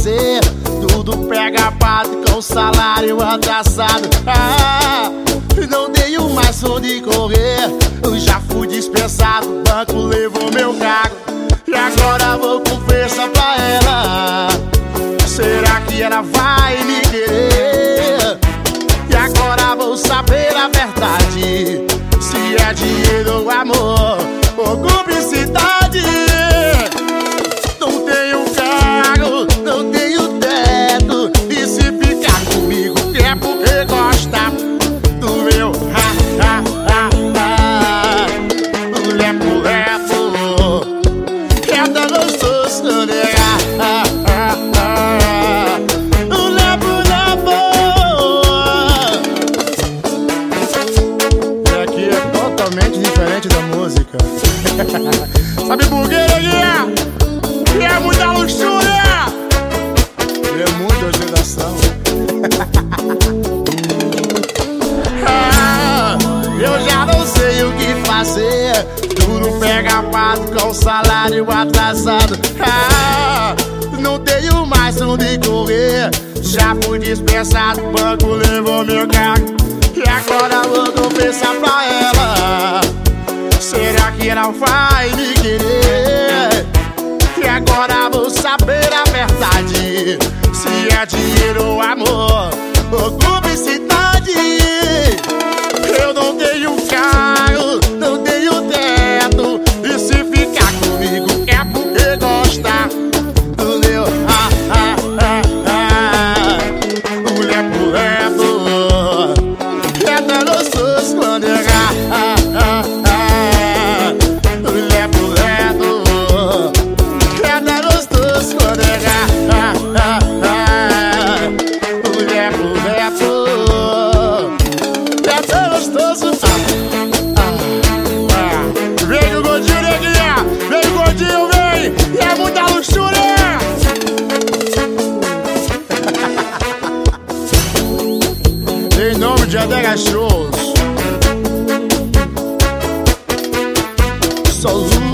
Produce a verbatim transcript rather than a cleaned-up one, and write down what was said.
fazer. Tudo pega pato com salário atrasado. Ah, não tenho mais onde correr. Eu já fui dispensado, o banco levou meu cargo. E agora vou confessar pra ela. Será que ela vai me querer? E agora vou saber a verdade, se é dinheiro ou amor ou cumplicidade. Não tenho carro, não tenho teto, e se ficar comigo é porque gosta do meu ha, ha, ha, ha. Lepo, lepo, é tão gostoso, né? Ha, ha, ha. Lepo, lepo. E aqui é totalmente diferente da música. Sabe por quê, neguinha? E é muita luxúria, é muita ostentação. Ah, eu já não sei o que fazer. Tudo pega pato com salário atrasado. Ah, não tenho mais onde correr. Já fui dispensado, o banco levou meu cargo. E agora vou confessar pra ela. Será que ela vai me querer? E agora vou saber a verdade, se é dinheiro ou amor ou cumplicidade. Eu não tenho carro, não tenho teto, e se ficar comigo é porque gosta do meu ha, ha, ha, ha. O lepo, lepo, é tão gostoso quando é ha, ha, ha, ha. O lepo, lepo, é tão gostoso quando é ha, ha, ha, ha. O lepo, lepo, é tão gostoso. Ah, ah, ah. Vem o gordinho, neguinha, vem o gordinho, vem, e é muita luxúria. Em nome de Adega Shows, só